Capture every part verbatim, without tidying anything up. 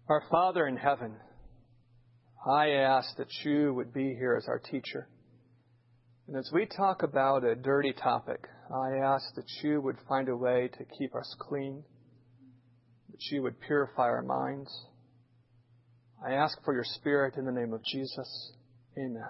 Our Father in heaven, I ask that you would be here as our teacher. And as we talk about a dirty topic, I ask that you would find a way to keep us clean, that you would purify our minds. I ask for your Spirit in the name of Jesus. Amen.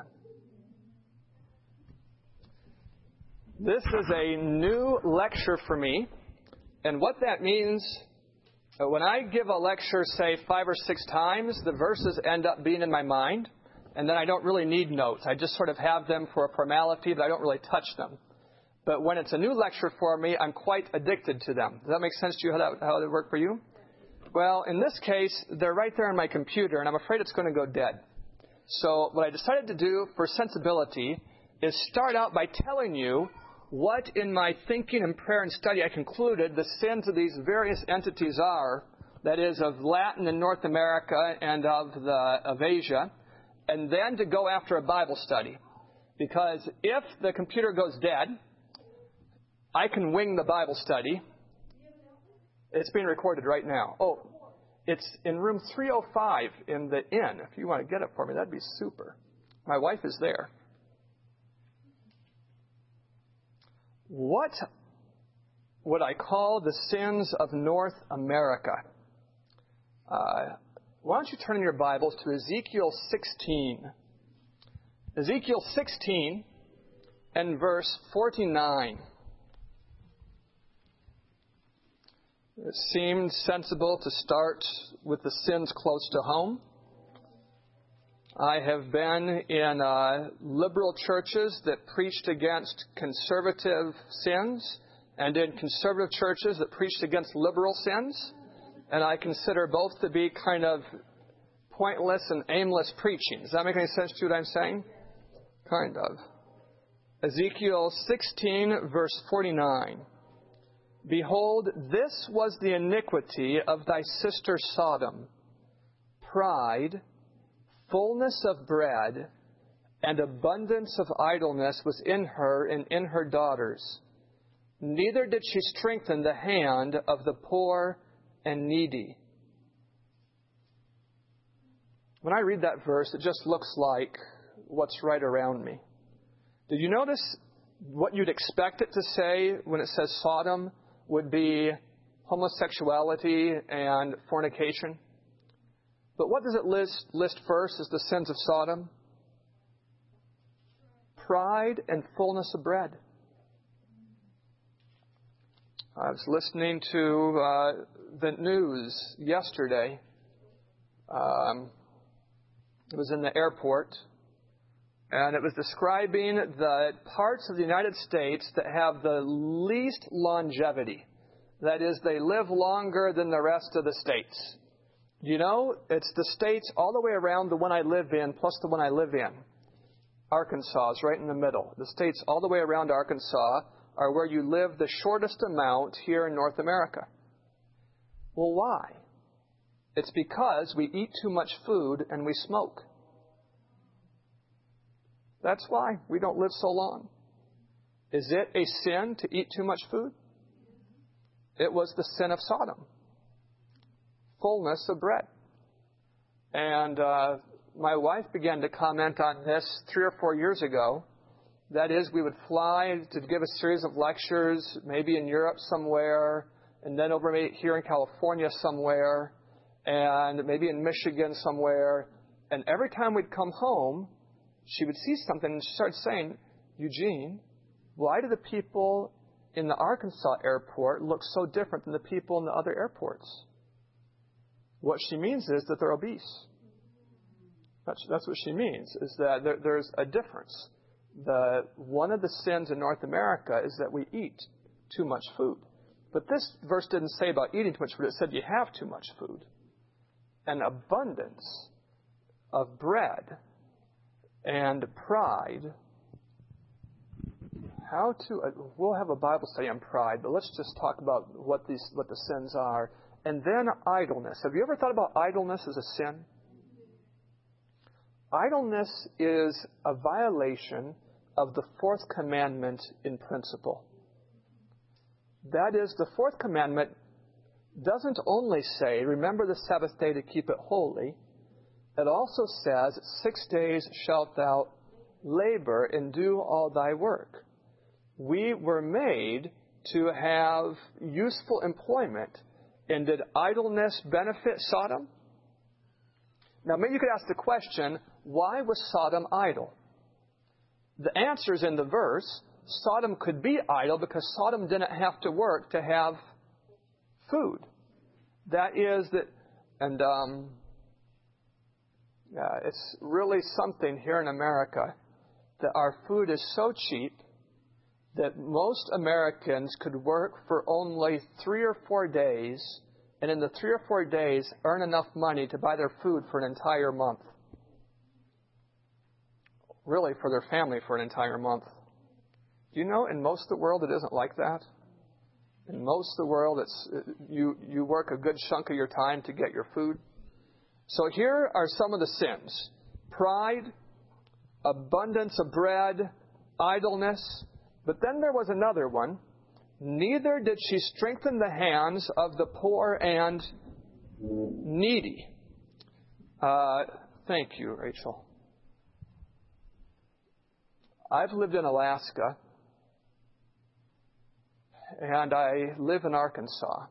This is a new lecture for me, and what that means, when I give a lecture, say, five or six times, the verses end up being in my mind, and then I don't really need notes. I just sort of have them for a formality, but I don't really touch them. But when it's a new lecture for me, I'm quite addicted to them. Does that make sense to you, how that, how that work for you? Well, in this case, they're right there on my computer, and I'm afraid it's going to go dead. So what I decided to do for sensibility is start out by telling you what in my thinking and prayer and study I concluded the sins of these various entities are, that is, of Latin and North America and of, the, of Asia, and then to go after a Bible study. Because if the computer goes dead, I can wing the Bible study. It's being recorded right now. Oh, it's in room three oh five in the inn. If you want to get it for me, that'd be super. My wife is there. What would I call the sins of North America? Uh, why don't you turn in your Bibles to Ezekiel sixteen. Ezekiel sixteen and verse forty-nine. It seemed sensible to start with the sins close to home. I have been in uh, liberal churches that preached against conservative sins and in conservative churches that preached against liberal sins. And I consider both to be kind of pointless and aimless preaching. Does that make any sense to what I'm saying? Kind of. Ezekiel sixteen, verse forty-nine. Behold, this was the iniquity of thy sister Sodom, pride, fullness of bread, and abundance of idleness was in her and in her daughters. Neither did she strengthen the hand of the poor and needy. When I read that verse, it just looks like what's right around me. Did you notice what you'd expect it to say when it says Sodom would be homosexuality and fornication? But what does it list, list first as the sins of Sodom? Pride and fullness of bread. I was listening to uh, the news yesterday. Um, it was in the airport, and it was describing the parts of the United States that have the least longevity. That is, they live longer than the rest of the states. You know, it's the states all the way around the one I live in, plus the one I live in. Arkansas is right in the middle. The states all the way around Arkansas are where you live the shortest amount here in North America. Well, why? It's because we eat too much food and we smoke. That's why we don't live so long. Is it a sin to eat too much food? It was the sin of Sodom. Fullness of bread. And uh, my wife began to comment on this three or four years ago. That is, we would fly to give a series of lectures, maybe in Europe somewhere, and then over here in California somewhere, and maybe in Michigan somewhere. And every time we'd come home, she would see something, and she started saying, Eugene, why do the people in the Arkansas airport look so different than the people in the other airports? What she means is that they're obese. That's, that's what she means, is that there, there's a difference. The, one of the sins in North America is that we eat too much food. But this verse didn't say about eating too much food. It said you have too much food. An abundance of bread and pride. How to, uh, we'll have a Bible study on pride, but let's just talk about what these, what the sins are. And then idleness. Have you ever thought about idleness as a sin? Idleness is a violation of the fourth commandment in principle. That is, the fourth commandment doesn't only say, remember the Sabbath day to keep it holy. It also says, six days shalt thou labor and do all thy work. We were made to have useful employment. And did idleness benefit Sodom? Now, maybe you could ask the question, why was Sodom idle? The answer is in the verse. Sodom could be idle because Sodom didn't have to work to have food. That is that, and um, yeah, it's really something here in America that our food is so cheap that most Americans could work for only three or four days, and in the three or four days earn enough money to buy their food for an entire month. Really, for their family for an entire month. Do you know, in most of the world, it isn't like that? In most of the world, it's you, you work a good chunk of your time to get your food. So here are some of the sins. Pride, abundance of bread, idleness. But then there was another one. Neither did she strengthen the hands of the poor and needy. Uh, thank you, Rachel. I've lived in Alaska, and I live in Arkansas.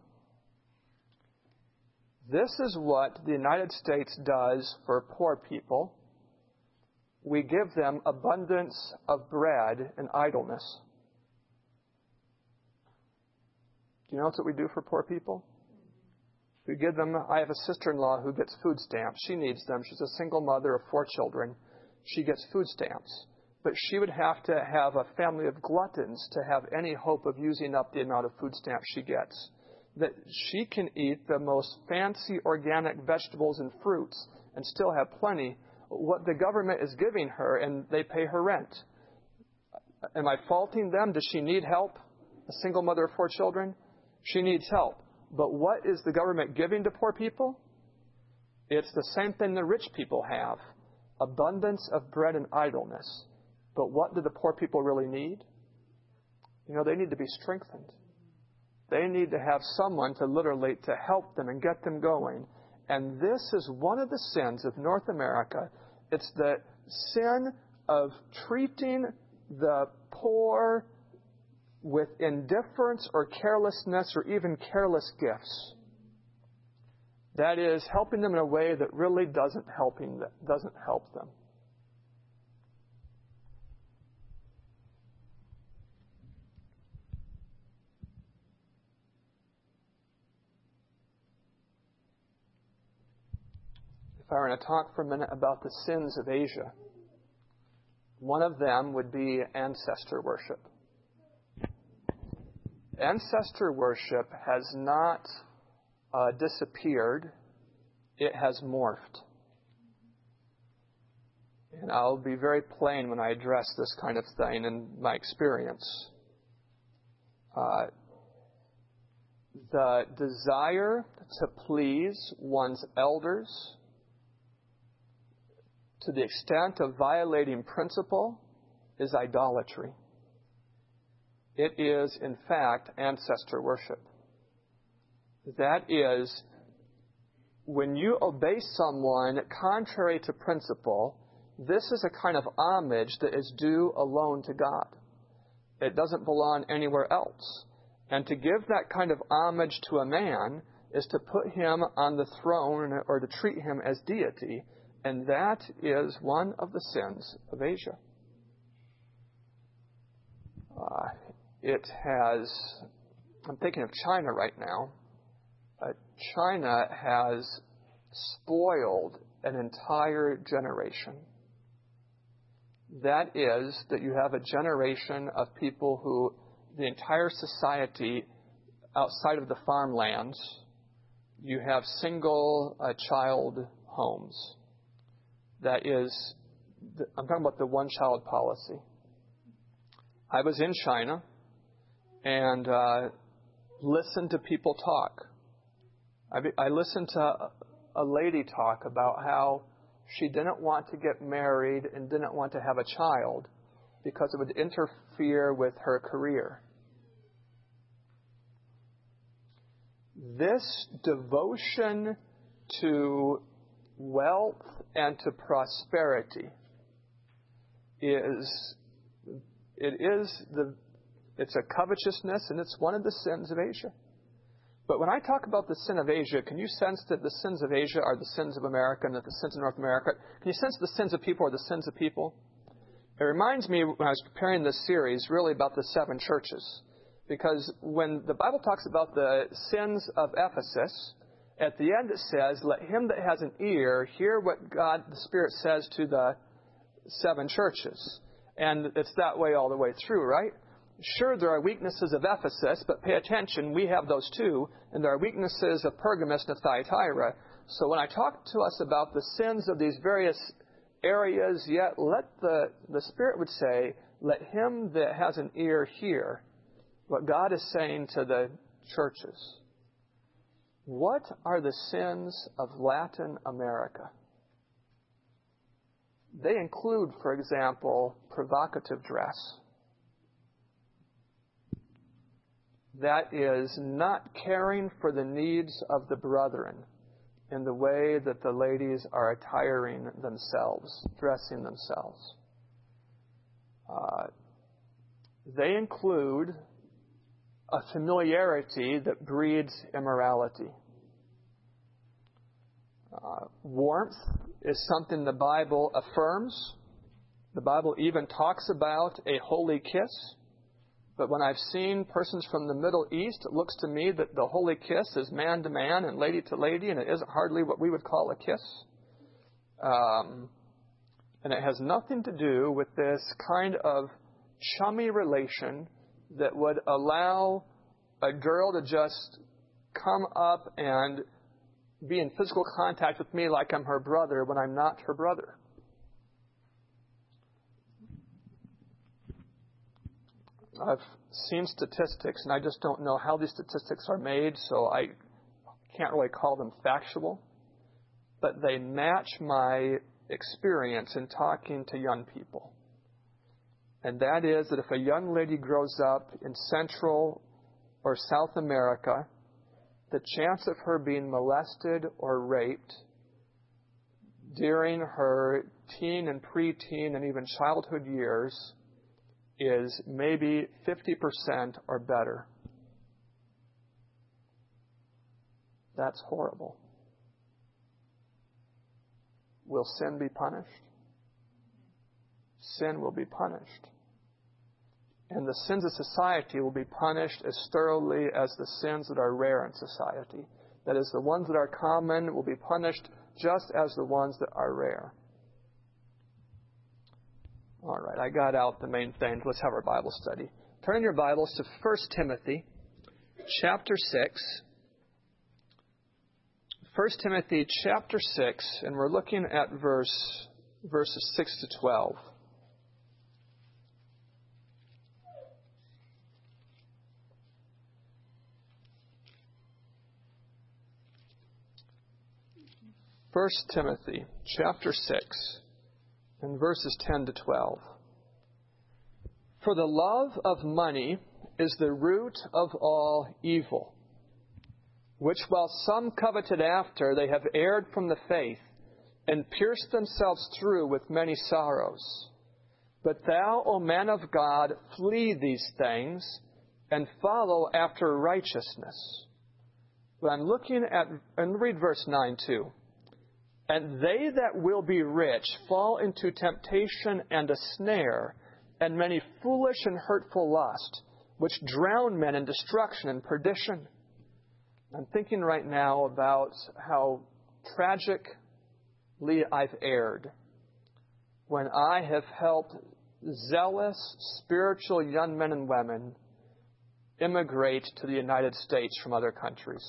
This is what the United States does for poor people. We give them abundance of bread and idleness. Do you know what we do for poor people? We give them, I have a sister-in-law who gets food stamps. She needs them. She's a single mother of four children. She gets food stamps. But she would have to have a family of gluttons to have any hope of using up the amount of food stamps she gets. That she can eat the most fancy organic vegetables and fruits and still have plenty. What the government is giving her, and they pay her rent. Am I faulting them? Does she need help? A single mother of four children? She needs help. But what is the government giving to poor people? It's the same thing the rich people have. Abundance of bread and idleness. But what do the poor people really need? You know, they need to be strengthened. They need to have someone to literally to help them and get them going. And this is one of the sins of North America. It's the sin of treating the poor with indifference or carelessness or even careless gifts. That is, helping them in a way that really doesn't helping them, doesn't help them. If I were to talk for a minute about the sins of Asia, one of them would be ancestor worship. Ancestor worship has not uh, disappeared. It has morphed. And I'll be very plain when I address this kind of thing in my experience. Uh, the desire to please one's elders to the extent of violating principle is idolatry. It is, in fact, ancestor worship. That is, when you obey someone contrary to principle, this is a kind of homage that is due alone to God. It doesn't belong anywhere else. And to give that kind of homage to a man is to put him on the throne or to treat him as deity. And that is one of the sins of Asia. Uh, it has, I'm thinking of China right now. Uh, China has spoiled an entire generation. That is, that you have a generation of people who, the entire society outside of the farmlands, you have single uh, child homes. That is, I'm talking about the one-child policy. I was in China and uh, listened to people talk. I, be, I listened to a, a lady talk about how she didn't want to get married and didn't want to have a child because it would interfere with her career. this devotion to wealth and to prosperity is, it is the, it's a covetousness, and it's one of the sins of Asia. But when I talk about the sin of Asia, can you sense that the sins of Asia are the sins of America and that the sins of North America? Can you sense the sins of people are the sins of people? It reminds me, when I was preparing this series, really about the seven churches. Because when the Bible talks about the sins of Ephesus, at the end it says, let him that has an ear hear what God, the Spirit, says to the seven churches. And it's that way all the way through, right? Sure, there are weaknesses of Ephesus, but pay attention, we have those too. And there are weaknesses of Pergamos and Thyatira. So when I talk to us about the sins of these various areas, yet let the, the Spirit would say, let him that has an ear hear what God is saying to the churches. What are the sins of Latin America? They include, for example, provocative dress. That is not caring for the needs of the brethren in the way that the ladies are attiring themselves, dressing themselves. Uh, they include a familiarity that breeds immorality. Uh, warmth is something the Bible affirms. The Bible even talks about a holy kiss. But when I've seen persons from the Middle East, it looks to me that the holy kiss is man to man and lady to lady, and it isn't hardly what we would call a kiss. Um, and it has nothing to do with this kind of chummy relation that would allow a girl to just come up and be in physical contact with me like I'm her brother when I'm not her brother. I've seen statistics, and I just don't know how these statistics are made, so I can't really call them factual. But they match my experience in talking to young people. And that is that if a young lady grows up in Central or South America, the chance of her being molested or raped during her teen and preteen and even childhood years is maybe fifty percent or better. That's horrible. Will sin be punished? Sin will be punished. And the sins of society will be punished as thoroughly as the sins that are rare in society. That is, the ones that are common will be punished just as the ones that are rare. All right, I got out the main things. Let's have our Bible study. Turn in your Bibles to First Timothy chapter six. First Timothy chapter six, and we're looking at verse verses six to twelve. First Timothy chapter six, and verses ten to twelve. For the love of money is the root of all evil, which while some coveted after, they have erred from the faith, and pierced themselves through with many sorrows. But thou, O man of God, flee these things, and follow after righteousness. But I'm looking at, and read verse nine too. And they that will be rich fall into temptation and a snare, and many foolish and hurtful lusts, which drown men in destruction and perdition. I'm thinking right now about how tragically I've erred when I have helped zealous, spiritual young men and women immigrate to the United States from other countries.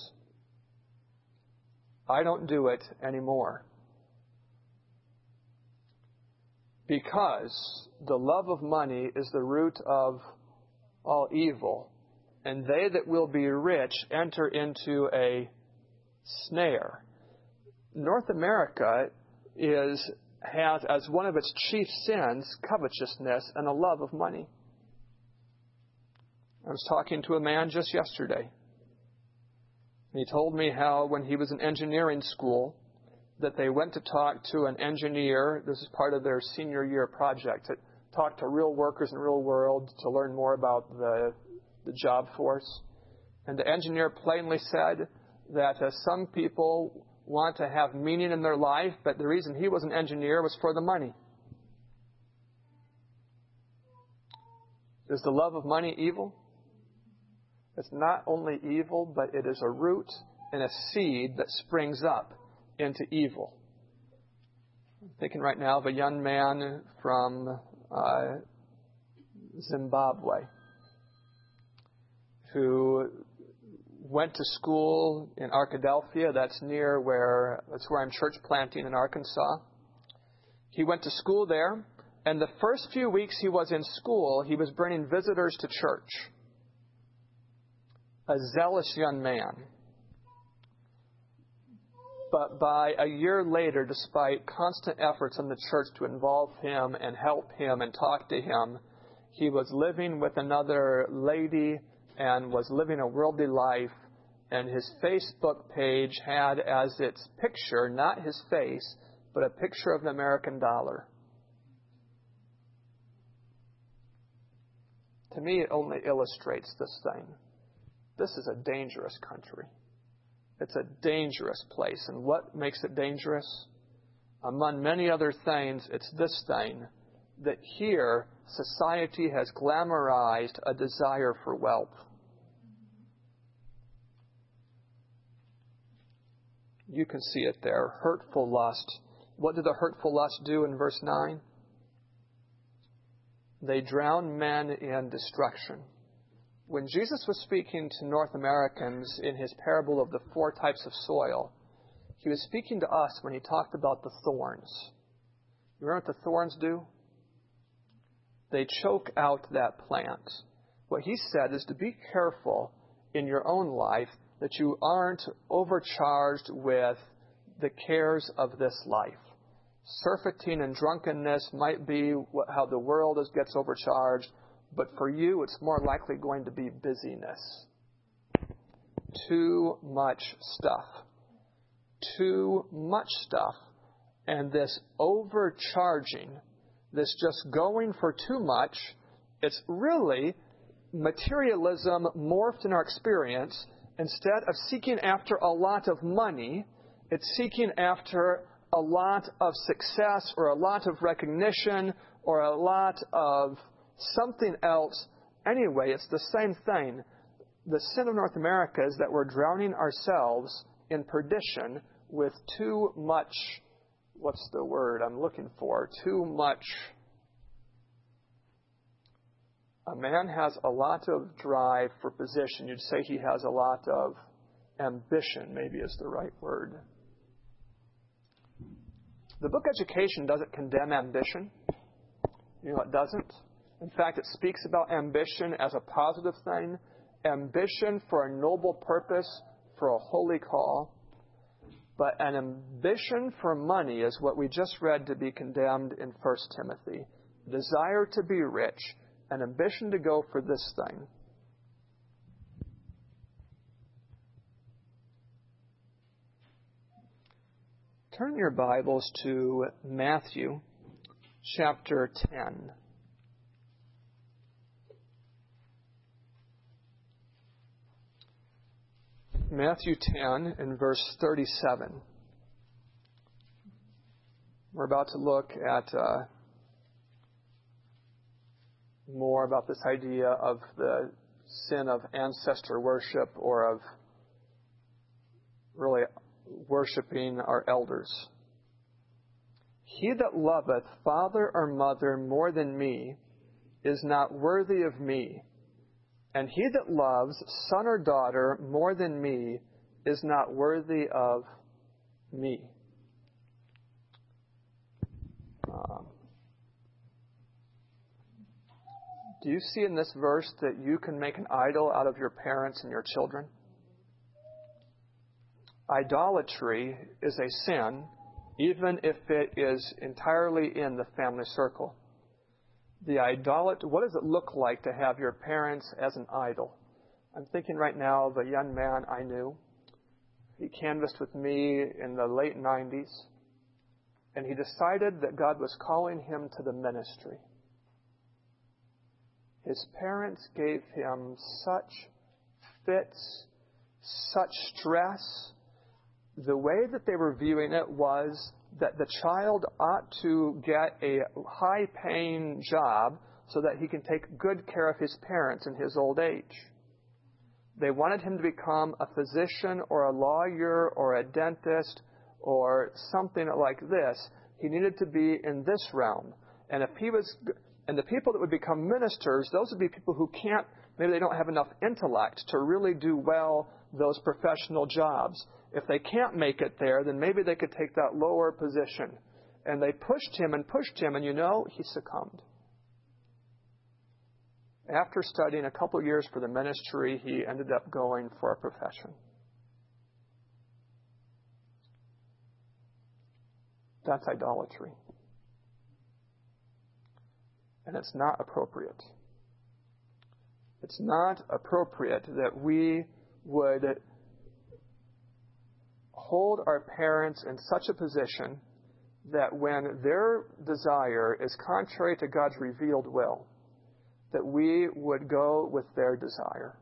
I don't do it anymore. Because the love of money is the root of all evil, and they that will be rich enter into a snare. North America is has as one of its chief sins covetousness and a love of money. I was talking to a man just yesterday He told me how when he was in engineering school, that they went to talk to an engineer. This is part of their senior year project, to talk to real workers in the real world to learn more about the, the job force. And the engineer plainly said that uh, some people want to have meaning in their life, but the reason he was an engineer was for the money. Is the love of money evil? It's not only evil, but it is a root and a seed that springs up into evil. I'm thinking right now of a young man from uh, Zimbabwe who went to school in Arkadelphia. That's near where, that's where I'm church planting in Arkansas. He went to school there, and the first few weeks he was in school, he was bringing visitors to church. A zealous young man. But by a year later, despite constant efforts in the church to involve him and help him and talk to him, he was living with another lady and was living a worldly life. And his Facebook page had as its picture, not his face, but a picture of an American dollar. To me, it only illustrates this thing. This is a dangerous country. It's a dangerous place. And what makes it dangerous? Among many other things, it's this thing, that here society has glamorized a desire for wealth. You can see it there. Hurtful lust. What did the hurtful lust do in verse nine? They drown men in destruction. When Jesus was speaking to North Americans in his parable of the four types of soil, he was speaking to us when he talked about the thorns. You remember what the thorns do? They choke out that plant. What he said is to be careful in your own life that you aren't overcharged with the cares of this life. Surfeiting and drunkenness might be what, how the world is, gets overcharged. But for you, it's more likely going to be busyness. Too much stuff. Too much stuff. And this overcharging, this just going for too much, it's really materialism morphed in our experience. Instead of seeking after a lot of money, it's seeking after a lot of success or a lot of recognition or a lot of something else. Anyway, it's the same thing. The sin of North America is that we're drowning ourselves in perdition with too much, what's the word I'm looking for? Too much. A man has a lot of drive for position. You'd say he has a lot of ambition, maybe is the right word. The book Education doesn't condemn ambition. You know, it doesn't. In fact, it speaks about ambition as a positive thing. Ambition for a noble purpose, for a holy call. But an ambition for money is what we just read to be condemned in First Timothy. Desire to be rich. An ambition to go for this thing. Turn your Bibles to Matthew chapter ten. Matthew ten and verse thirty-seven. We're about to look at uh, more about this idea of the sin of ancestor worship, or of really worshiping our elders. He that loveth father or mother more than me is not worthy of me. And he that loves son or daughter more than me is not worthy of me. Um, do you see in this verse that you can make an idol out of your parents and your children? Idolatry is a sin, even if it is entirely in the family circle. The idolat- what does it look like to have your parents as an idol? I'm thinking right now of a young man I knew He canvassed with me in the late nineties, and he decided that God was calling him to the ministry. His parents gave him such fits, such stress. The way that they were viewing it was that the child ought to get a high-paying job so that he can take good care of his parents in his old age. They wanted him to become a physician or a lawyer or a dentist or something like this. He needed to be in this realm. And if he was, and the people that would become ministers, those would be people who can't, maybe they don't have enough intellect to really do well those professional jobs. If they can't make it there, then maybe they could take that lower position. And they pushed him and pushed him, and you know, he succumbed. After studying a couple years for the ministry, he ended up going for a profession. That's idolatry. And it's not appropriate. It's not appropriate that we would hold our parents in such a position that when their desire is contrary to God's revealed will, that we would go with their desire.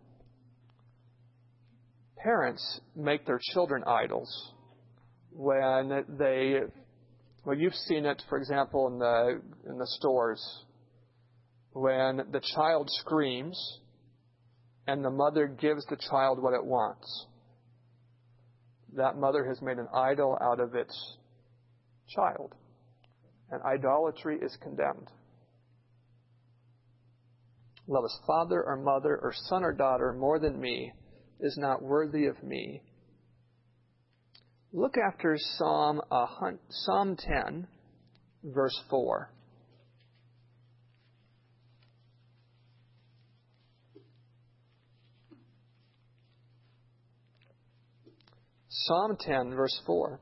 Parents make their children idols when they, well, you've seen it, for example, in the in the stores, when the child screams and the mother gives the child what it wants. That mother has made an idol out of its child. And idolatry is condemned. Love his father or mother or son or daughter more than me is not worthy of me. Look after Psalm, uh, Psalm ten, verse four. Psalm ten, verse four.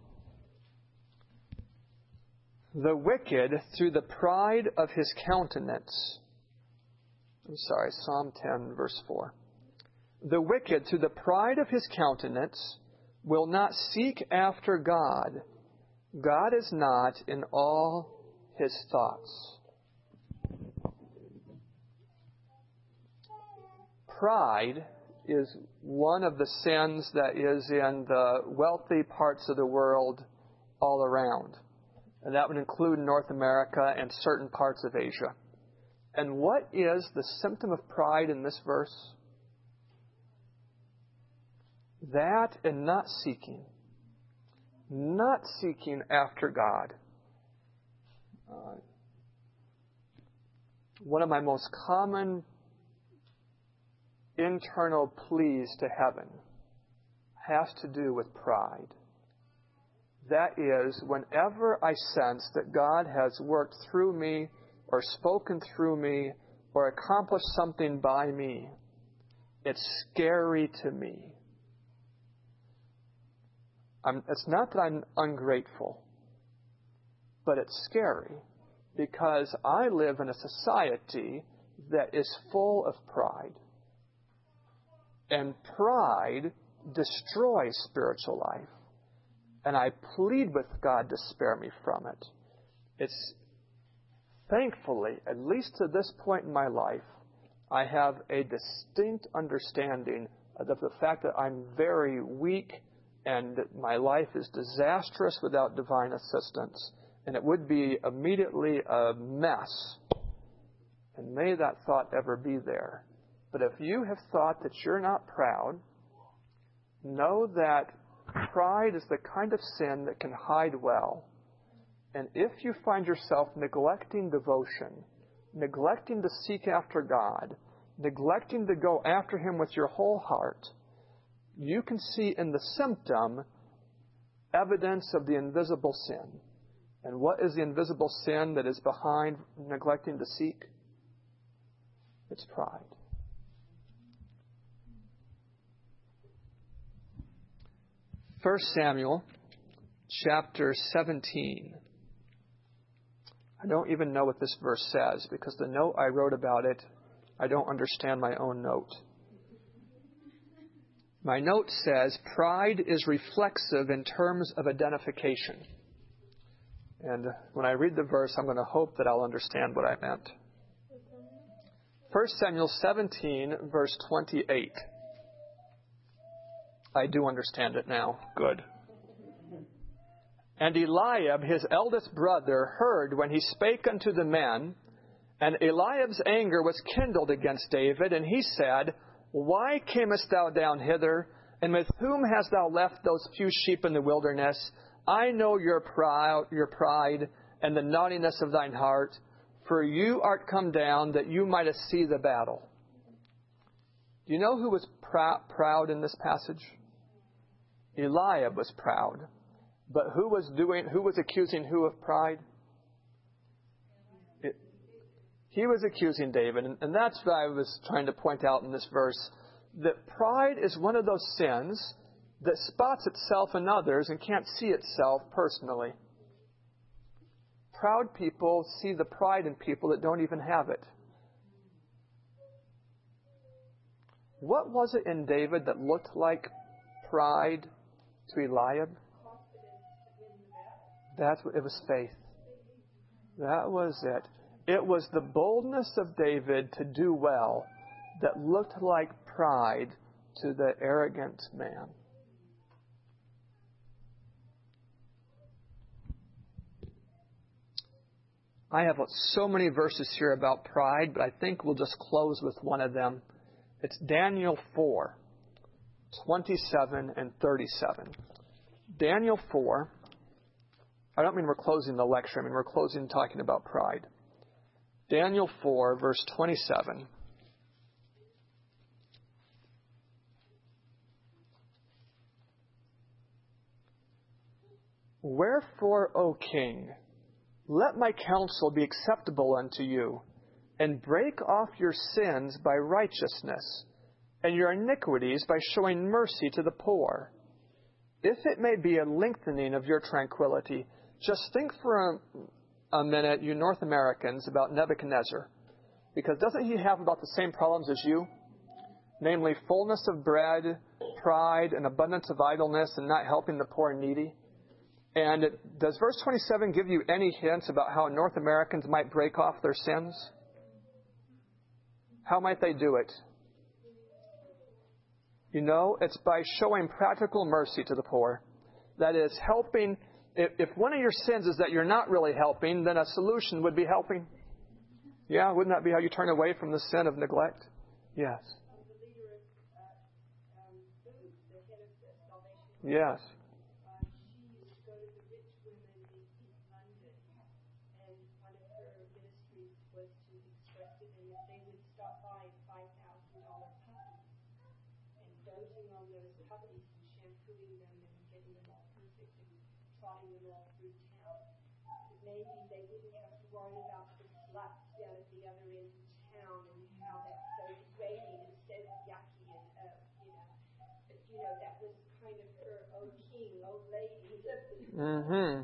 The wicked, through the pride of his countenance, I'm sorry, Psalm ten, verse four. The wicked, through the pride of his countenance, will not seek after God. God is not in all his thoughts. Pride is one of the sins that is in the wealthy parts of the world all around. And that would include North America and certain parts of Asia. And what is the symptom of pride in this verse? That and not seeking. Not seeking after God. Uh, one of my most common internal pleas to heaven has to do with pride. That is, whenever I sense that God has worked through me or spoken through me or accomplished something by me, it's scary to me. I'm, it's not that I'm ungrateful, but it's scary because I live in a society that is full of pride. And pride destroys spiritual life. And I plead with God to spare me from it. It's thankfully, at least to this point in my life, I have a distinct understanding of the fact that I'm very weak and that my life is disastrous without divine assistance. And it would be immediately a mess. And may that thought ever be there. But if you have thought that you're not proud, know that pride is the kind of sin that can hide well. And if you find yourself neglecting devotion, neglecting to seek after God, neglecting to go after Him with your whole heart, you can see in the symptom evidence of the invisible sin. And what is the invisible sin that is behind neglecting to seek? It's pride. First Samuel chapter seventeen. I don't even know what this verse says because the note I wrote about it, I don't understand my own note. My note says pride is reflexive in terms of identification. And when I read the verse, I'm going to hope that I'll understand what I meant. First Samuel seventeen, verse twenty-eight. I do understand it now. Good. And Eliab, his eldest brother, heard when he spake unto the men, and Eliab's anger was kindled against David, and he said, Why camest thou down hither, and with whom hast thou left those few sheep in the wilderness? I know your pride, your pride and the naughtiness of thine heart, for you art come down that you mightest see the battle. Do you know who was prou- proud in this passage? Eliab was proud. But who was doing? Who was accusing who of pride? It, he was accusing David. And, and that's what I was trying to point out in this verse. That pride is one of those sins that spots itself in others and can't see itself personally. Proud people see the pride in people that don't even have it. What was it in David that looked like pride to Eliab? That's what it was. Faith. That was it. It was the boldness of David to do well that looked like pride to the arrogant man. I have so many verses here about pride, but I think we'll just close with one of them. It's Daniel four, twenty-seven and thirty-seven. Daniel four. I don't mean we're closing the lecture. I mean we're closing talking about pride. Daniel four, verse twenty-seven. Wherefore, O king, let my counsel be acceptable unto you, and break off your sins by righteousness, and your iniquities by showing mercy to the poor. If it may be a lengthening of your tranquility, just think for a, a minute, you North Americans, about Nebuchadnezzar. Because doesn't he have about the same problems as you? Namely, fullness of bread, pride, and abundance of idleness, and not helping the poor and needy. And it, does verse twenty-seven give you any hints about how North Americans might break off their sins? How might they do it? You know, it's by showing practical mercy to the poor. That is, helping. If, if one of your sins is that you're not really helping, then a solution would be helping. Yeah, wouldn't that be how you turn away from the sin of neglect? Yes. Yes. Mm-hmm.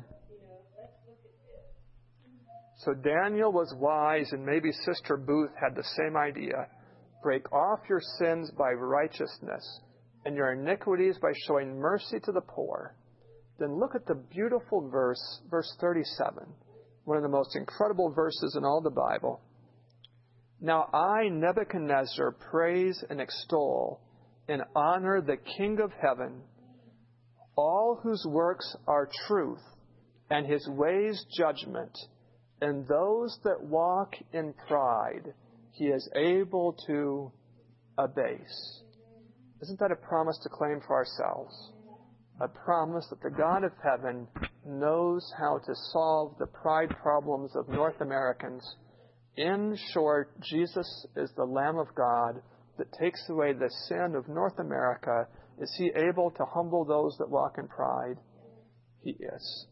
So Daniel was wise, and maybe Sister Booth had the same idea. Break off your sins by righteousness, and your iniquities by showing mercy to the poor. Then look at the beautiful verse, verse thirty-seven, one of the most incredible verses in all the Bible. Now I, Nebuchadnezzar, praise and extol and honor the King of heaven, all whose works are truth, and his ways judgment, and those that walk in pride he is able to abase. Isn't that a promise to claim for ourselves? A promise that the God of heaven knows how to solve the pride problems of North Americans. In short, Jesus is the Lamb of God that takes away the sin of North America. Is he able to humble those that walk in pride? He is.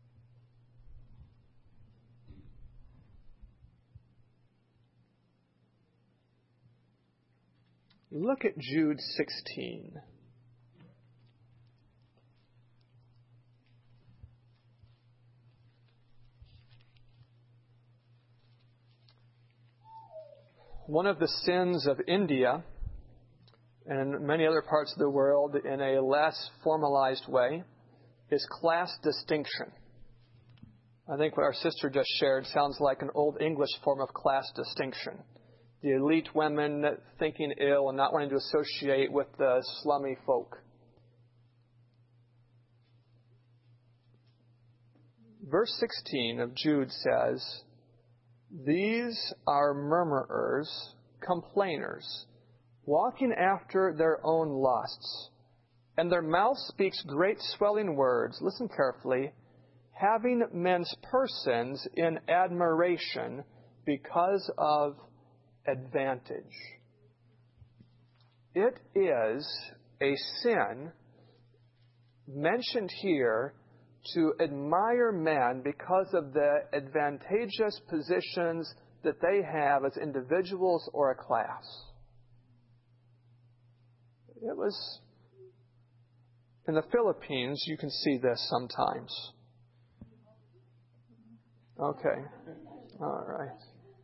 Look at Jude sixteen. One of the sins of India and in many other parts of the world in a less formalized way, is class distinction. I think what our sister just shared sounds like an old English form of class distinction. The elite women thinking ill and not wanting to associate with the slummy folk. Verse sixteen of Jude says, "These are murmurers, complainers, walking after their own lusts, and their mouth speaks great swelling words," listen carefully, "having men's persons in admiration because of advantage." It is a sin mentioned here to admire men because of the advantageous positions that they have as individuals or a class. It was in the Philippines, you can see this sometimes. Okay. All right.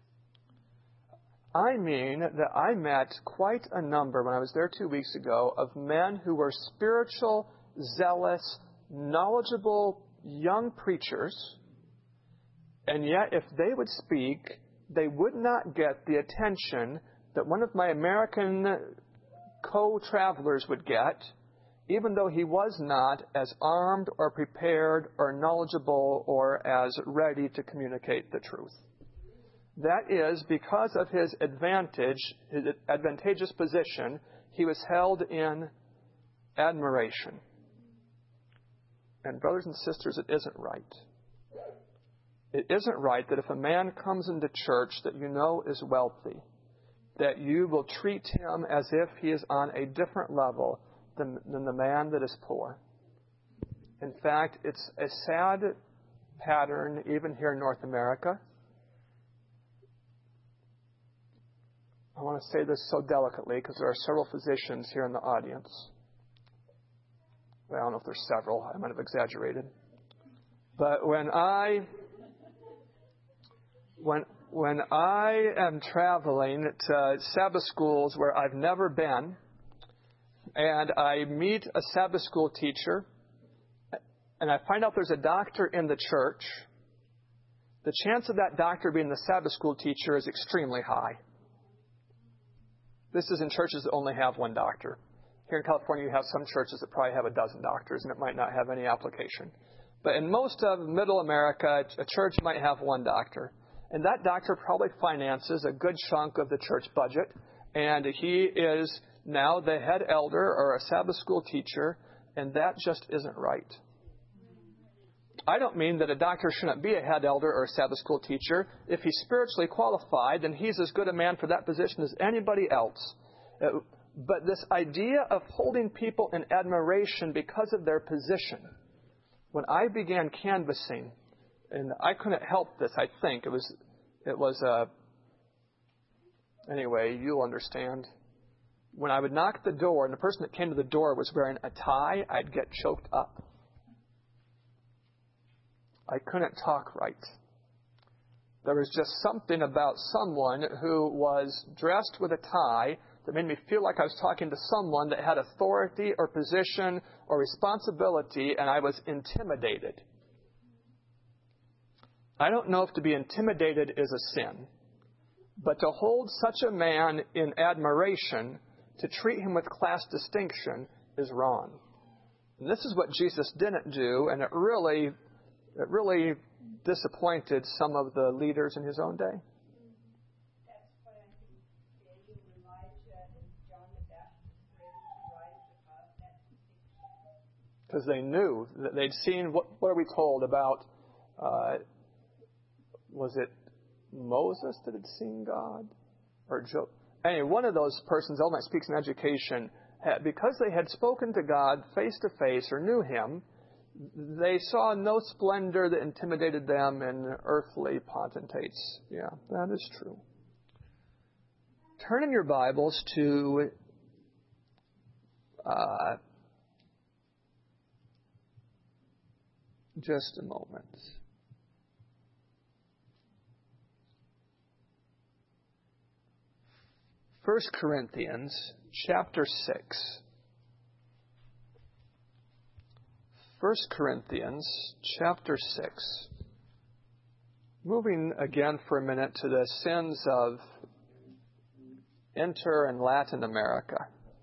I mean that I met quite a number when I was there two weeks ago of men who were spiritual, zealous, knowledgeable young preachers, and yet if they would speak, they would not get the attention that one of my American co-travelers would get, even though he was not as armed or prepared or knowledgeable or as ready to communicate the truth. That is because of his advantage, his advantageous position, he was held in admiration. And brothers and sisters, it isn't right. It isn't right that if a man comes into church that you know is wealthy, that you will treat him as if he is on a different level than, than the man that is poor. In fact, it's a sad pattern even here in North America. I want to say this so delicately because there are several physicians here in the audience. Well, I don't know if there's several. I might have exaggerated. But when I when when I am traveling to Sabbath schools where I've never been, and I meet a Sabbath school teacher, and I find out there's a doctor in the church, the chance of that doctor being the Sabbath school teacher is extremely high. This is in churches that only have one doctor. Here in California, you have some churches that probably have a dozen doctors, and it might not have any application. But in most of Middle America, a church might have one doctor. And that doctor probably finances a good chunk of the church budget, and he is now the head elder or a Sabbath school teacher, and that just isn't right. I don't mean that a doctor shouldn't be a head elder or a Sabbath school teacher. If he's spiritually qualified, then he's as good a man for that position as anybody else. Uh, But this idea of holding people in admiration because of their position, when I began canvassing, and I couldn't help this, I think, it was, it was, uh, anyway, you'll understand. When I would knock the door and the person that came to the door was wearing a tie, I'd get choked up. I couldn't talk right. There was just something about someone who was dressed with a tie that made me feel like I was talking to someone that had authority or position or responsibility, and I was intimidated. I don't know if to be intimidated is a sin, but to hold such a man in admiration, to treat him with class distinction, is wrong. And this is what Jesus didn't do, and it really, it really disappointed some of the leaders in his own day. Because they knew that they'd seen, what, what are we told about, uh, was it Moses that had seen God? Or Job? Anyway, one of those persons, Element Speaks in Education, had, because they had spoken to God face to face or knew Him, they saw no splendor that intimidated them in earthly potentates. Yeah, that is true. Turn in your Bibles to uh, just a moment. First Corinthians chapter six. First Corinthians chapter six. Moving again for a minute to the sins of Inter and Latin America.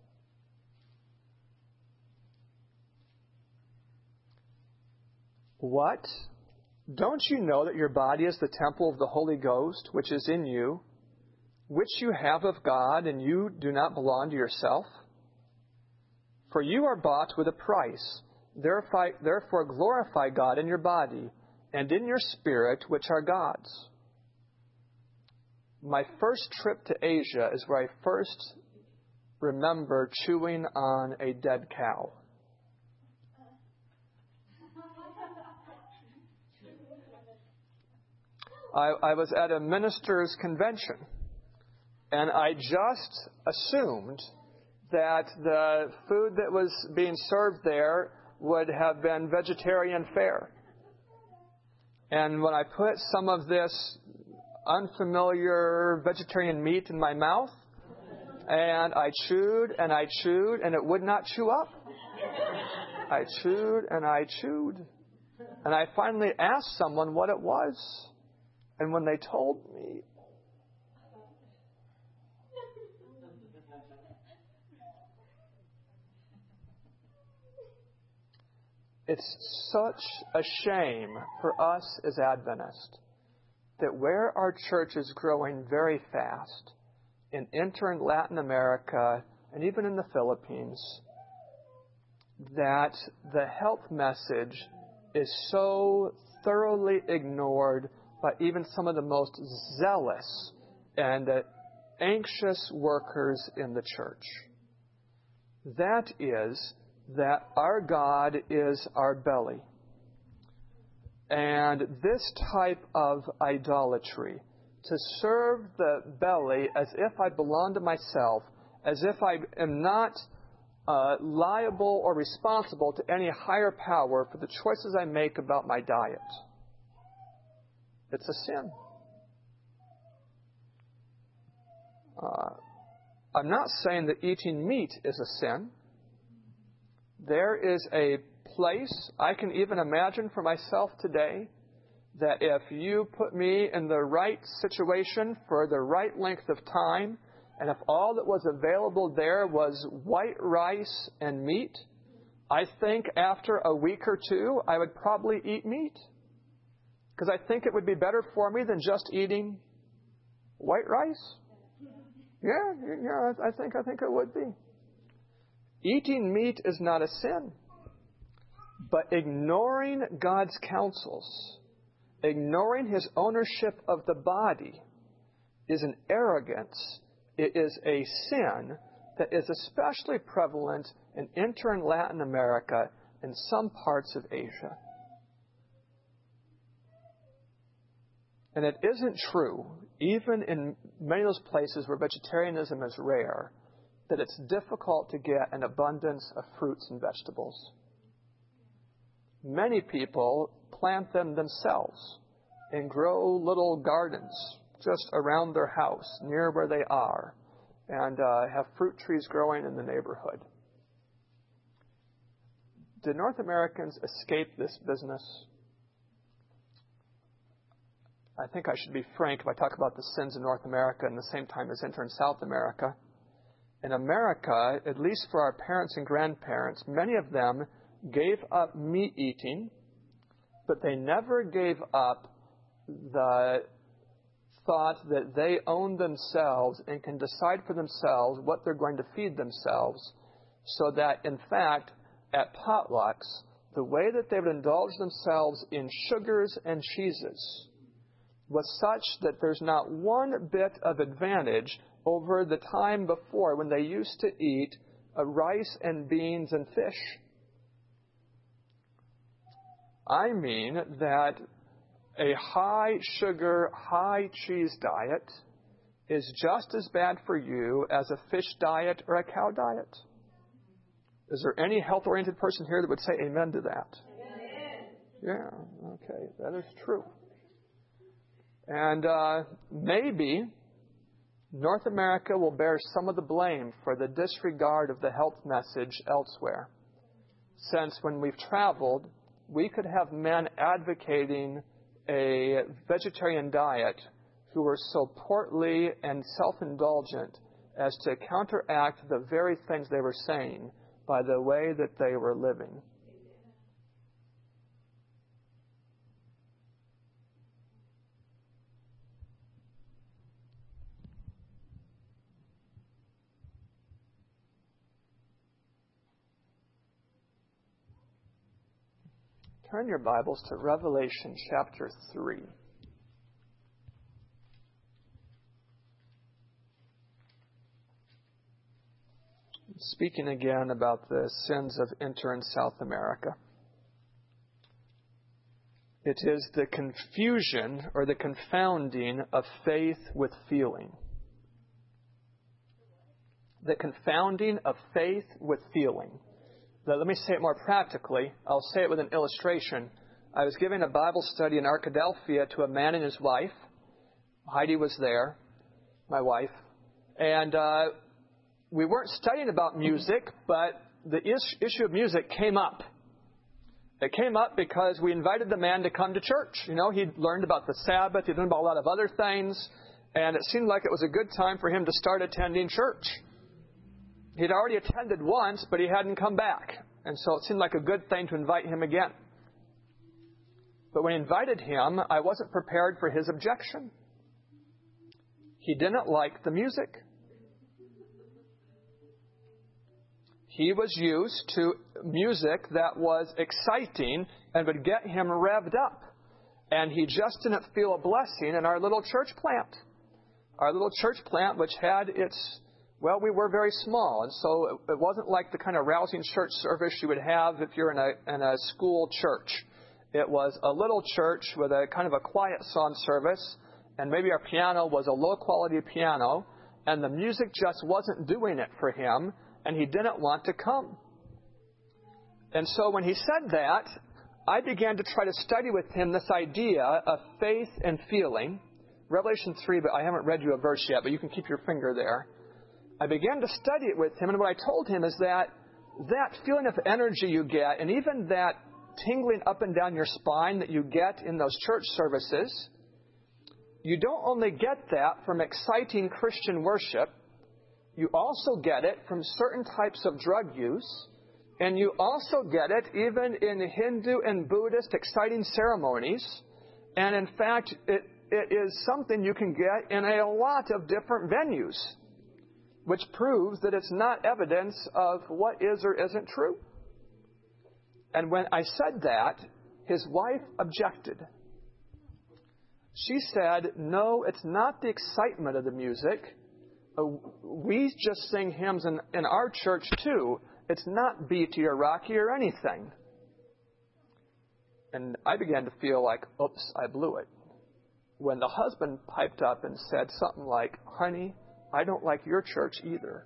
What? Don't you know that your body is the temple of the Holy Ghost, which is in you, which you have of God, and you do not belong to yourself? For you are bought with a price. Therefore glorify God in your body and in your spirit, which are God's. My first trip to Asia is where I first remember chewing on a dead cow. I, I was at a minister's convention, and I just assumed that the food that was being served there would have been vegetarian fare. And when I put some of this unfamiliar vegetarian meat in my mouth, and I chewed and I chewed, and it would not chew up. I chewed and I chewed. And I finally asked someone what it was. And when they told me, it's such a shame for us as Adventists that where our church is growing very fast, in Inter and Latin America, and even in the Philippines, that the health message is so thoroughly ignored by even some of the most zealous and uh, anxious workers in the church. That is that our God is our belly. And this type of idolatry, to serve the belly as if I belong to myself, as if I am not uh, liable or responsible to any higher power for the choices I make about my diet. It's a sin. Uh, I'm not saying that eating meat is a sin. There is a place, I can even imagine for myself today, that if you put me in the right situation for the right length of time, and if all that was available there was white rice and meat, I think after a week or two, I would probably eat meat. Because I think it would be better for me than just eating white rice. Yeah, yeah, I think I think it would be. Eating meat is not a sin. But ignoring God's counsels, ignoring His ownership of the body, is an arrogance. It is a sin that is especially prevalent in Inter and Latin America and some parts of Asia. And it isn't true, even in many of those places where vegetarianism is rare, that it's difficult to get an abundance of fruits and vegetables. Many people plant them themselves and grow little gardens just around their house, near where they are, and uh, have fruit trees growing in the neighborhood. Did North Americans escape this business? I think I should be frank if I talk about the sins in North America in the same time as Inter and South America. In America, at least for our parents and grandparents, many of them gave up meat eating, but they never gave up the thought that they own themselves and can decide for themselves what they're going to feed themselves, so that, in fact, at potlucks, the way that they would indulge themselves in sugars and cheeses was such that there's not one bit of advantage over the time before when they used to eat uh, rice and beans and fish. I mean that a high sugar, high cheese diet is just as bad for you as a fish diet or a cow diet. Is there any health-oriented person here that would say amen to that? Amen. Yeah, okay, that is true. And uh, maybe, North America will bear some of the blame for the disregard of the health message elsewhere, since when we've traveled, we could have men advocating a vegetarian diet who were so portly and self-indulgent as to counteract the very things they were saying by the way that they were living. Turn your Bibles to Revelation chapter three. Speaking again about the sins of Inter and South America. It is the confusion or the confounding of faith with feeling. The confounding of faith with feeling. Let me say it more practically. I'll say it with an illustration. I was giving a Bible study in Arkadelphia to a man and his wife. Heidi was there, my wife. And uh, we weren't studying about music, but the is- issue of music came up. It came up because we invited the man to come to church. You know, he'd learned about the Sabbath. He'd learned about a lot of other things. And it seemed like it was a good time for him to start attending church. He'd already attended once, but he hadn't come back. And so it seemed like a good thing to invite him again. But when I invited him, I wasn't prepared for his objection. He didn't like the music. He was used to music that was exciting and would get him revved up. And he just didn't feel a blessing in our little church plant. Our little church plant, which had its... Well, we were very small, and so it wasn't like the kind of rousing church service you would have if you're in a in a school church. It was a little church with a kind of a quiet song service, and maybe our piano was a low-quality piano, and the music just wasn't doing it for him, and he didn't want to come. And so when he said that, I began to try to study with him this idea of faith and feeling. Revelation three, but I haven't read you a verse yet, but you can keep your finger there. I began to study it with him, and what I told him is that that feeling of energy you get, and even that tingling up and down your spine that you get in those church services, you don't only get that from exciting Christian worship, you also get it from certain types of drug use, and you also get it even in Hindu and Buddhist exciting ceremonies, and in fact, it, it is something you can get in a lot of different venues, which proves that it's not evidence of what is or isn't true. And when I said that, his wife objected. She said, no, it's not the excitement of the music. Uh, we just sing hymns in, in our church too. It's not beaty or rocky or anything. And I began to feel like, oops, I blew it. When the husband piped up and said something like, honey, I don't like your church either.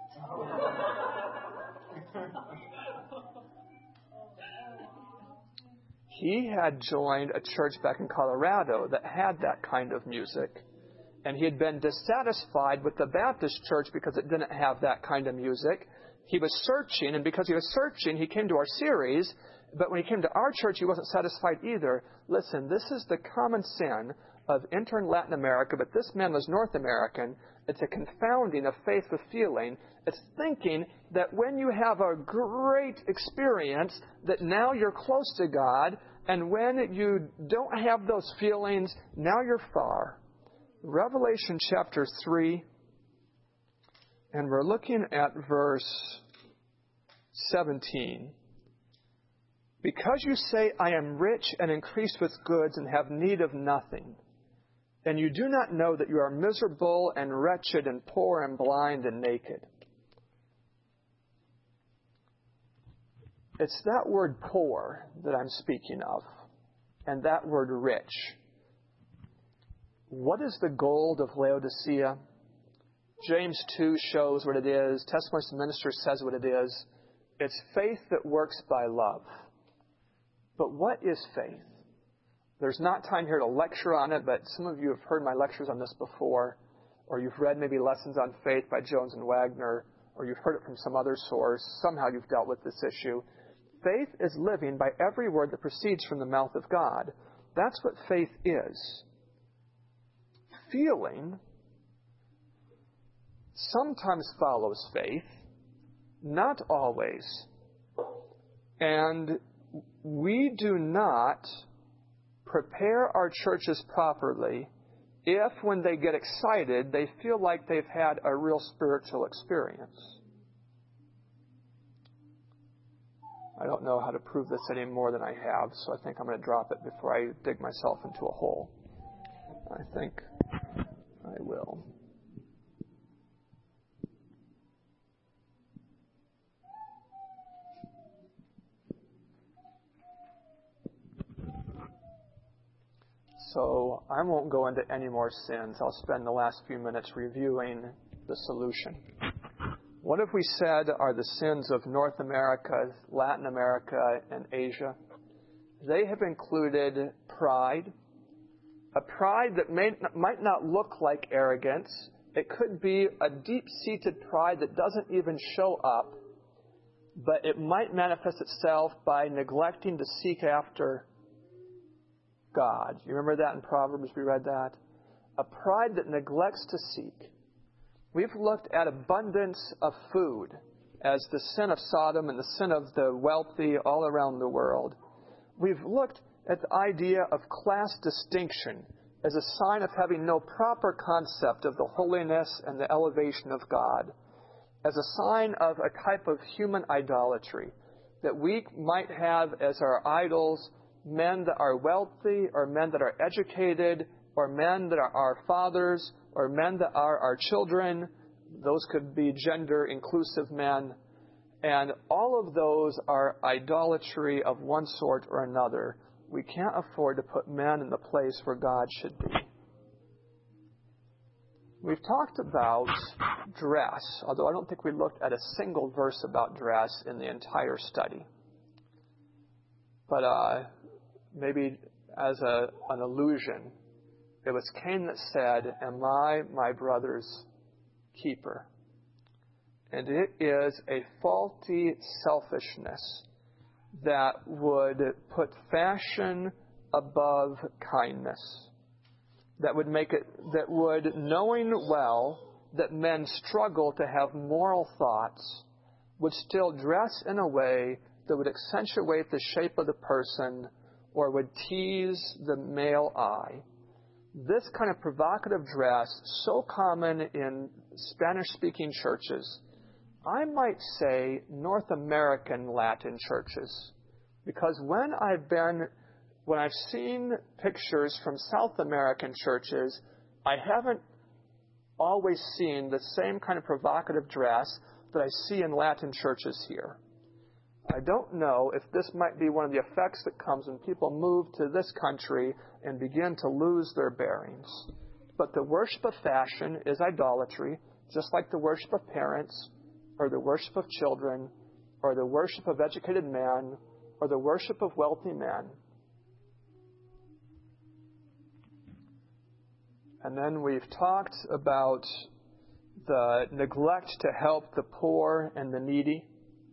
He had joined a church back in Colorado that had that kind of music. And he had been dissatisfied with the Baptist church because it didn't have that kind of music. He was searching, and because he was searching, he came to our series. But when he came to our church, he wasn't satisfied either. Listen, this is the common sin of Inter and Latin America, but this man was North American. It's a confounding of faith with feeling. It's thinking that when you have a great experience, that now you're close to God, and when you don't have those feelings, now you're far. Revelation chapter three, and we're looking at verse seventeen. Because you say, I am rich and increased with goods and have need of nothing, and you do not know that you are miserable and wretched and poor and blind and naked. It's that word poor that I'm speaking of, and that word rich. What is the gold of Laodicea? James two shows what it is. Testimonies to Ministers says what it is. It's faith that works by love. But what is faith? There's not time here to lecture on it, but some of you have heard my lectures on this before. or you've read maybe Lessons on Faith by Jones and Wagner, or you've heard it from some other source, somehow you've dealt with this issue. Faith is living by every word that proceeds from the mouth of God. That's what faith is. Feeling sometimes follows faith, not always. And we do not prepare our churches properly if, when they get excited, they feel like they've had a real spiritual experience. I don't know how to prove this any more than I have, so I think I'm going to drop it before I dig myself into a hole. I think I will. So I won't go into any more sins. I'll spend the last few minutes reviewing the solution. What have we said are the sins of North America, Latin America, and Asia? They have included pride, a pride that may, might not look like arrogance. It could be a deep-seated pride that doesn't even show up, but it might manifest itself by neglecting to seek after God. You remember that in Proverbs? We read that. A pride that neglects to seek. We've looked at abundance of food as the sin of Sodom and the sin of the wealthy all around the world. We've looked at the idea of class distinction as a sign of having no proper concept of the holiness and the elevation of God, as a sign of a type of human idolatry, that we might have as our idols men that are wealthy, or men that are educated, or men that are our fathers, or men that are our children. Those could be gender-inclusive men. And all of those are idolatry of one sort or another. We can't afford to put men in the place where God should be. We've talked about dress, although I don't think we looked at a single verse about dress in the entire study. But uh, maybe as a, an allusion, it was Cain that said, "Am I my brother's keeper?" And it is a faulty selfishness that would put fashion above kindness. That would make it, that would, knowing well that men struggle to have moral thoughts, would still dress in a way that would accentuate the shape of the person or would tease the male eye. This kind of provocative dress, so common in Spanish-speaking churches, I might say North American Latin churches, because when I've been, when I've seen pictures from South American churches, I haven't always seen the same kind of provocative dress that I see in Latin churches here. I don't know if this might be one of the effects that comes when people move to this country and begin to lose their bearings. But the worship of fashion is idolatry, just like the worship of parents, or the worship of children, or the worship of educated men, or the worship of wealthy men. And then we've talked about the neglect to help the poor and the needy.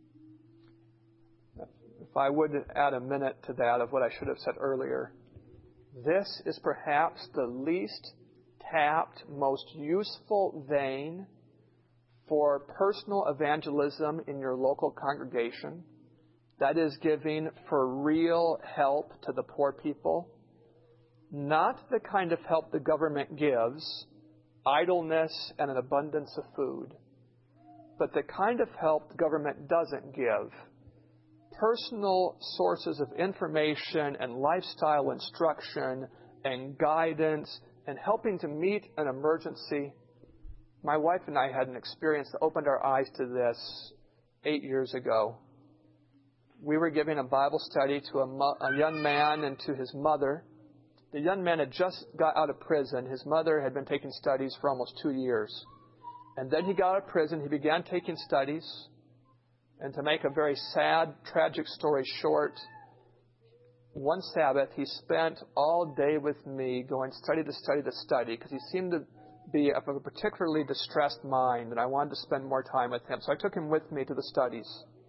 If I would add a minute to that of what I should have said earlier, this is perhaps the least tapped, most useful vein for personal evangelism in your local congregation. That is giving for real help to the poor people. Not the kind of help the government gives, idleness and an abundance of food, but the kind of help the government doesn't give. Personal sources of information and lifestyle instruction and guidance and helping to meet an emergency. My wife and I had an experience that opened our eyes to this eight years ago. We were giving a Bible study to a, mo- a young man and to his mother. The young man had just got out of prison. His mother had been taking studies for almost two years. And then he got out of prison. He began taking studies. And to make a very sad, tragic story short, one Sabbath he spent all day with me going study to study to study because he seemed to be of a particularly distressed mind, and I wanted to spend more time with him. So I took him with me to the studies.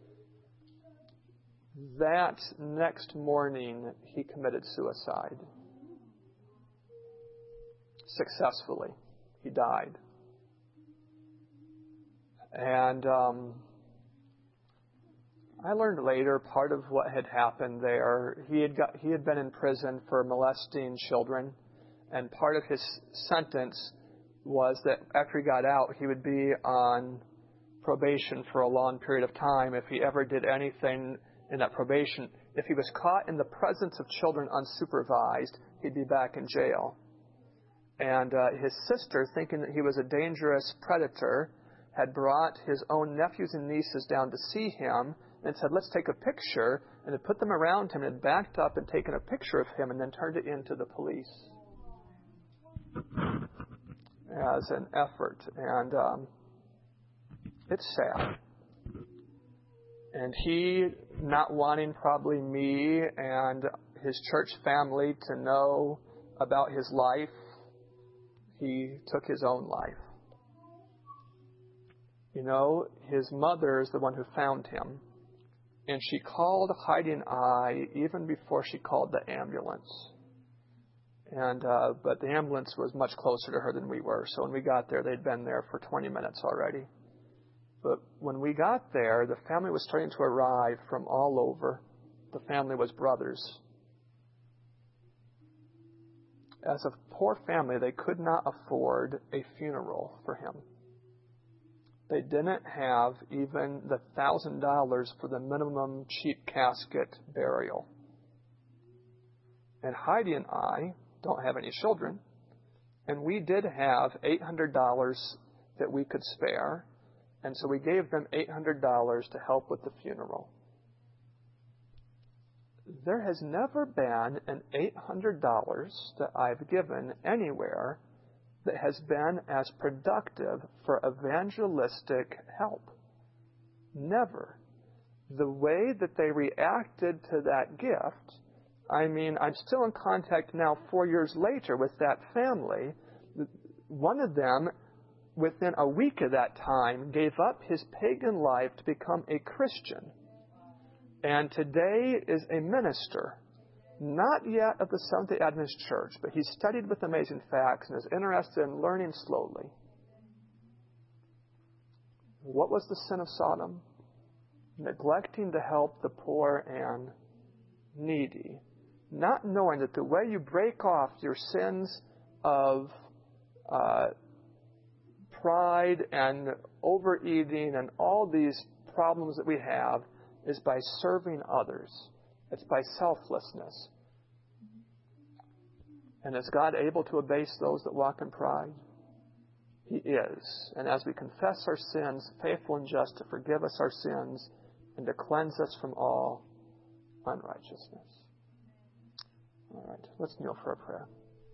That next morning, he committed suicide. Successfully. He died. And um, I learned later part of what had happened there. He had got, he had been in prison for molesting children, and part of his sentence was that after he got out, he would be on probation for a long period of time if he ever did anything in that probation. If he was caught in the presence of children unsupervised, he'd be back in jail. And uh, his sister, thinking that he was a dangerous predator, had brought his own nephews and nieces down to see him and said, let's take a picture, and had put them around him and had backed up and taken a picture of him and then turned it in to the police as an effort. And um, it's sad. And he, not wanting probably me and his church family to know about his life, he took his own life. You know, his mother is the one who found him. And she called Heidi and I even before she called the ambulance. And uh, but the ambulance was much closer to her than we were. So when we got there, they'd been there for twenty minutes already. But when we got there, the family was starting to arrive from all over. The family was brothers. As a poor family, they could not afford a funeral for him. They didn't have even the one thousand dollars for the minimum cheap casket burial. And Heidi and I don't have any children, and we did have eight hundred dollars that we could spare, and so we gave them eight hundred dollars to help with the funeral. There has never been an eight hundred dollars that I've given anywhere that has been as productive for evangelistic help. Never. The way that they reacted to that gift, I mean, I'm still in contact now four years later with that family. One of them, within a week of that time, gave up his pagan life to become a Christian. And today is a minister. Not yet of the Seventh-day Adventist Church, but he studied with Amazing Facts and is interested in learning slowly. What was the sin of Sodom? Neglecting to help the poor and needy. Not knowing that the way you break off your sins of uh, pride and overeating and all these problems that we have is by serving others. It's by selflessness. And is God able to abase those that walk in pride? He is. And as we confess our sins, faithful and just to forgive us our sins and to cleanse us from all unrighteousness. All right, let's kneel for a prayer.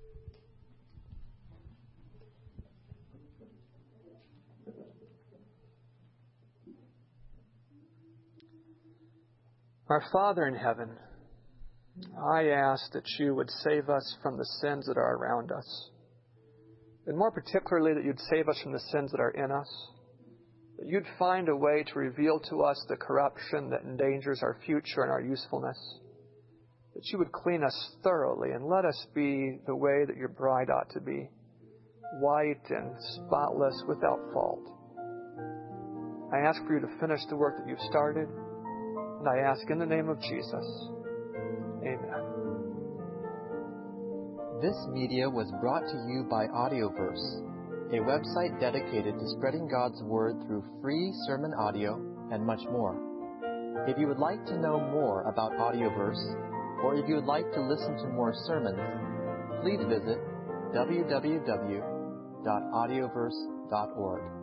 Our Father in heaven, I ask that you would save us from the sins that are around us. And more particularly, that you'd save us from the sins that are in us. That you'd find a way to reveal to us the corruption that endangers our future and our usefulness. That you would clean us thoroughly and let us be the way that your bride ought to be. White and spotless, without fault. I ask for you to finish the work that you've started. And I ask in the name of Jesus. Amen. This media was brought to you by Audioverse, a website dedicated to spreading God's Word through free sermon audio and much more. If you would like to know more about Audioverse, or if you would like to listen to more sermons, please visit w w w dot audioverse dot org.